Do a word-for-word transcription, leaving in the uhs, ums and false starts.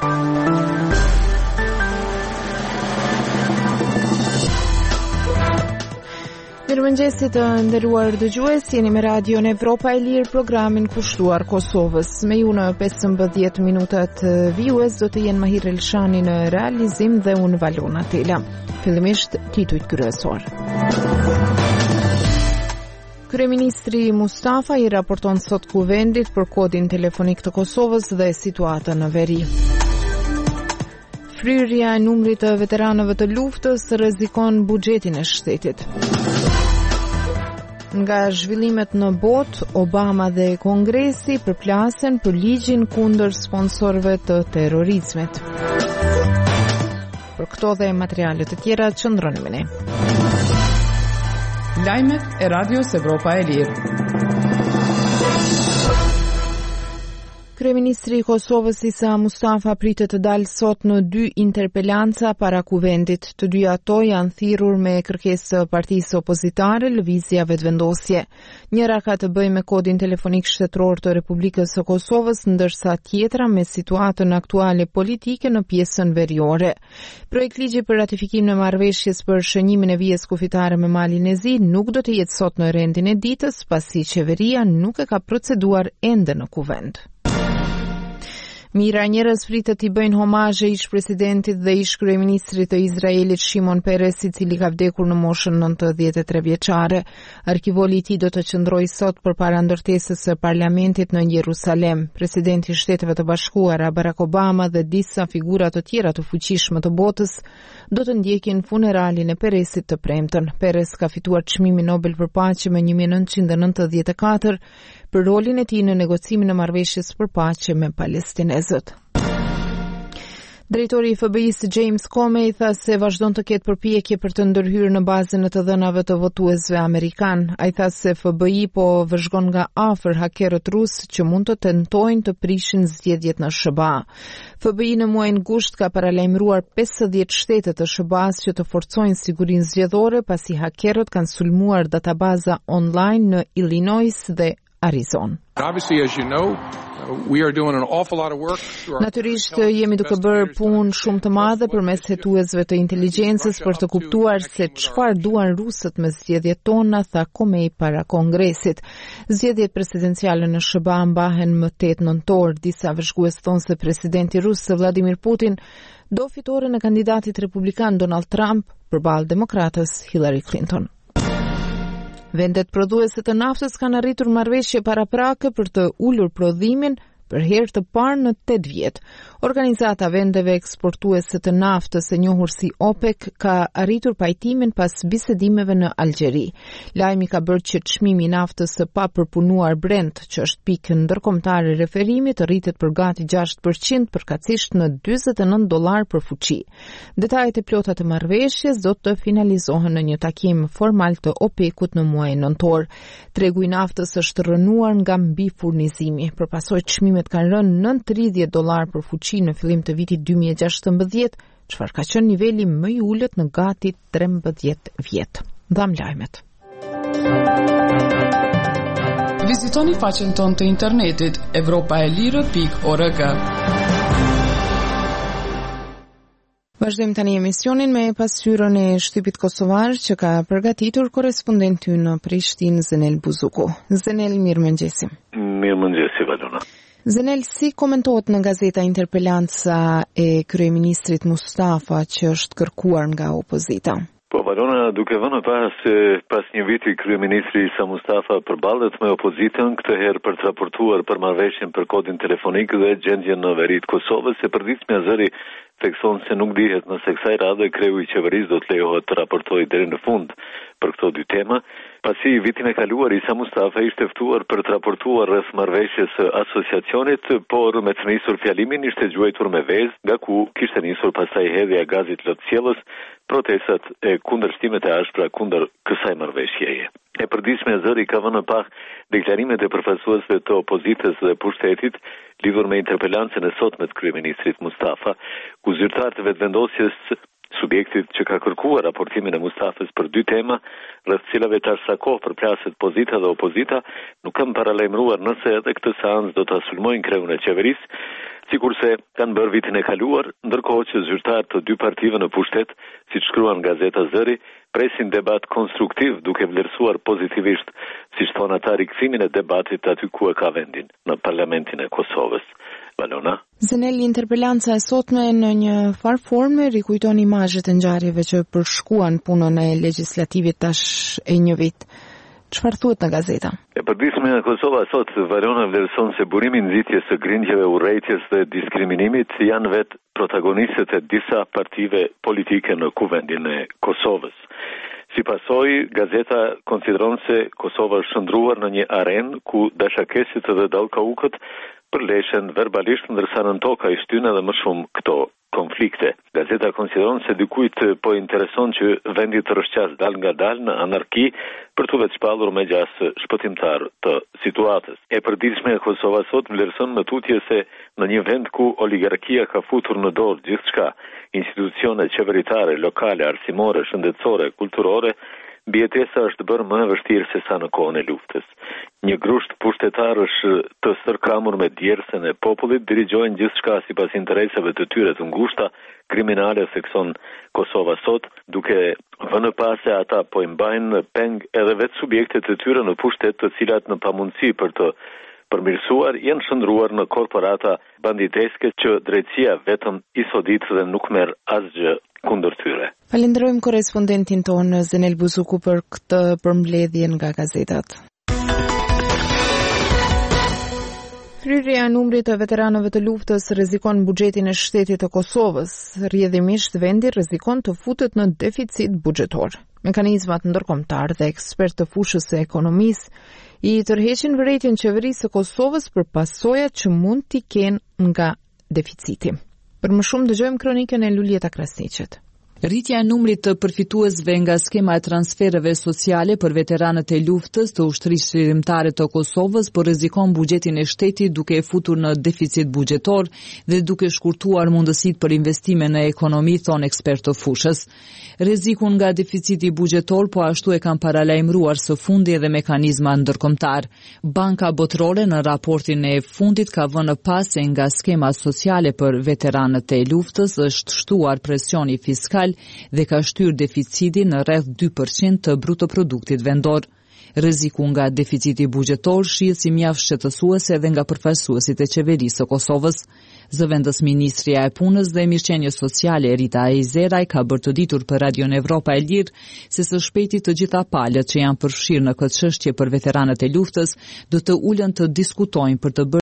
Mirëmëngjesit të nderuar dëgjues, jeni me radion Evropa e Lirë, programin kushtuar Kosovës. Me ju në pesëmbëdhjetë minutat vijues do të jenë Mahir Elshani në realizim dhe unë Valona Tela. Fillimisht titujt kryesor. Kryeministri Mustafa i raporton sot kuvendit për kodin telefonik të Kosovës dhe situatën në veri. Fryrja e numrit të veteranëve të luftës rrezikon buxhetin e shtetit. Nga zhvillimet në botë, Obama dhe Kongresi përplasen për ligjin kundër sponsorëve të terrorizmit. Për këto dhe materialet të tjera qëndroni me ne. Lajmet e Radios Evropa e Lirë. Kryeministri i Kosovës Isa Mustafa pritet të dalë sot në dy interpelanca para kuvendit. Të dy ato janë thirrur me kërkesë të partisë opozitare, Lëvizja Vetëvendosje. Njëra ka të bëjë me kodin telefonik shtetëror të Republikës së Kosovës, ndërsa tjetra me situatën aktuale politike në pjesën veriore. Projekt ligji për ratifikim në marrëveshjes për shënimin e vijës kufitare me Malin e Zi nuk do të jetë sot në rendin e ditës, pasi qeveria nuk e ka proceduar ende në kuvend. Mira njerëz pritet t'i bëjnë homazhe ish presidentit dhe ish kryeministrit të Izraelit Shimon Peres, i cili ka vdekur në moshën nëntëdhjetë e tre vjeçare. Arkivoli i tij do të qëndrojë sot përpara ndërtesës së parlamentit në Jerusalem. Presidenti i Shteteve të Bashkuara Barack Obama dhe disa figura të tjera të fuqishme të botës do të ndjekin funeralin e Peresit të premten. Peres ka fituar çmimin Nobel për paqe me një mijë e nëntëqind e nëntëdhjetë e katër për rolin e tij në negocimin e marrëveshjes për paqe me palestinezët. Drejtori i F B I-s James Comey tha se vazhdon të ketë përpjekje për të ndërhyrë në bazën e të dhënave të votuesve amerikan. Ai tha se F B I po vëzhgon nga afër hakerët rusë që mund të tentojnë të prishin zgjedhjet në S B A. F B I në muajin gusht ka paralajmëruar pesëdhjetë shtete të S B A-s që të forcojnë sigurinë zgjedhore pasi hakerët kanë sulmuar databaza online në Illinois dhe Arizona. Obviously, as you know, we are doing an awful lot of work. Natyrisht jemi duke bërë punë shumë të madhe përmes hetuesve të inteligjencës për të kuptuar se çfarë duan rusët me zgjedhjet tona, tha Comey para Kongresit. Zgjedhjet presidenciale në S B A mbahen më tetë nëntor. Disa vëzhgues thonë se presidenti rus Vladimir Putin do fitoren e kandidatit republikan Donald Trump përballë demokratës Hillary Clinton. Vendet prodhuese të naftës kanë arritur marrëveshje paraprake për të ulur prodhimin për herë të parë në tetë vjet. Organizata vendeve eksportuese të naftës, e njohur si OPEC, ka arritur pajtimin pas bisedimeve në Algjeri. Lajmi ka bërë që çmimi i naftës së papërpunuar Brent, që është pikë ndërkombëtare referimi, të rritet për gati gjashtë përqind përkatësisht në dyzet e nëntë dollar për fuqi. Detajet e plota të marrëveshjes do të finalizohen në një takim formal të OPEC-ut në muajin nëntor. Tregu i naftës është rënuar nga mbi furnizimi. Përpasoj çmimi kanë rënë nëntëdhjetë e tridhjetë dollar për fuqi në fillim të vitit dy mijë e gjashtëmbëdhjetë, çfarë ka qenë niveli më i ulët në gati trembëdhjetë vjet. Dham lajmet. Vizitoni faqen tonë të internetit evropaelire pikë org. Vazhdojmë tani emisionin me pasqyrën e shtypit kosovar që ka përgatitur korrespondenti ynë në Prishtinë, Zenel Buzuku. Zenel, mirëmëngjesi. Mirëmëngjesi, Valona. Zenel, si komentohet në gazeta interpelanca e kryeministrit Mustafa që është kërkuar nga opozita? Po, Valona, duke vënë pas pas një viti kryeministri Isa Mustafa përballet me opozitën, këtë herë për të raportuar për marrëveshjen për kodin telefonik dhe gjendjen në veri të Kosovës, se përditshmja zëri thekson se nuk dihet nëse kësaj radhe kreu i qeverisë do të lejohet të raportojë deri në fund për këto dy tema. Pasi vitin e kaluar Isa Mustafa ishte ftuar për të raportuar rreth marrëveshjes së asociacionit, por me të nisur fjalimin ishte gjuajtur me vezë, nga ku kishte nisur pastaj hedhja e gazit lotësjellës, protestat e kundërshtimet e ashpra kundër kësaj marrëveshjeje. E përditshme e zëri ka vënë pa deklarimet e përfaqësuesve të opozitës dhe pushtetit lidhur me interpelancën e sotme të kryeministrit Mustafa, ku zyrtarët e vetëvendosjes subjektit që ka kërkuar raportimin e Mustafës për dy tema, rreth cilave tash sa kohë përplaset pozita dhe opozita, nuk kam paralajmëruar nëse edhe këtë seancë do ta sulmojnë kreun e qeverisë, sikurse kanë bërë vitin e kaluar, ndërkohë që zyrtarët të dy partive në pushtet, siç shkruan gazeta Zëri, presin debat konstruktiv duke vlerësuar pozitivisht, siç thon ata, rikthimin e debatit aty ku e ka vendin, në parlamentin e Kosovës. Valona. Zenel, interpelanca e sotme në një farë forme rikujton imazhet e ngjarjeve që përshkuan punën e legjislativit tash e një vit. Çfarë thuhet në gazeta? E përditshme në Kosova sot Valona vlerëson se burimi nxitjes së grindjeve, urrejtjes dhe diskriminimit janë vetë protagonistët e disa partive politike në kuvendin e Kosovës. Si pasojë, gazeta konsideron se Kosova është shndruar në një arenë ku dashakesit dhe dallkaukët përleshen verbalisht, ndërsa nën tokë ka shtyn edhe më shumë këto konflikte. Gazeta konsideron se dikujt po intereson që vendi të rrshqas dal nga dal në anarki për të vetë shpallur me gjas shpëtimtar të situatës. E përditshme e Kosova sot vlerëson me tutje se në një vend ku oligarkia ka futur në dorë gjithçka, institucionet qeveritare, lokale, arsimore, shëndetësore, kulturore, mbijetesa është bërë më e vështirë se sa në kohën e luftës. Një grusht pushtetarish të stërkamur me djersën e popullit dirigjojnë gjithçka sipas interesave të tyre të ngushta, kriminale, thekson Kosova sot, duke vënë pas se ata po i mbajnë peng edhe vetë subjektet e tyre në pushtet, të cilat në pamundësi për të përmirësuar janë shndruar në korporata banditeske që drejtësia vetëm i sodit dhe nuk merr asgjë kundër tyre. Falenderojmë korrespondentin tonë Zenel Buzuku për këtë përmbledhje nga gazetat. Thyrja e numrit të veteranëve të luftës rrezikon buxhetin e shtetit të Kosovës. Rrjedhimisht vendi rrezikon të futet në deficit buxhetor. Mekanizmat ndërkombëtar dhe ekspertë të fushës së ekonomisë i tërheqin vërejtjen qeverisë së Kosovës për pasojat që mund t'i kenë nga deficiti. Për më shumë dëgjojmë kronikën e Lulieta Krasniqit. Rritja e numrit të përfituesve nga skema e transfereve sociale për veteranët e luftës të ushtrisë shërimtare të Kosovës po rrezikon buxhetin e shtetit duke e futur në deficit buxhetor dhe duke shkurtuar mundësitë për investime në ekonomi, thon ekspertë të fushës. Rrezikun nga deficiti buxhetor po ashtu e kanë paralajmëruar së fundi edhe mekanizma ndërkombëtar. Banka Botërore në raportin e fundit ka vënë pas se nga skema sociale për veteranët e luftës është shtuar presioni fiskal dhe ka shtyr deficitin në rreth dy përqind të brutoproduktit vendor. Rreziku nga deficiti buxhetor shihet si mjaft shqetësuese edhe nga përfaqësuesit e qeverisë së Kosovës. Zëvendës Ministria e Punës dhe Mirëqenies Sociale Rita Ejzeraj ka bërë të ditur për Radion Evropa e Lirë se së shpejti të gjitha palët që janë përfshirë në këtë çështje për veteranët e luftës do të ulen të diskutojnë për të bërë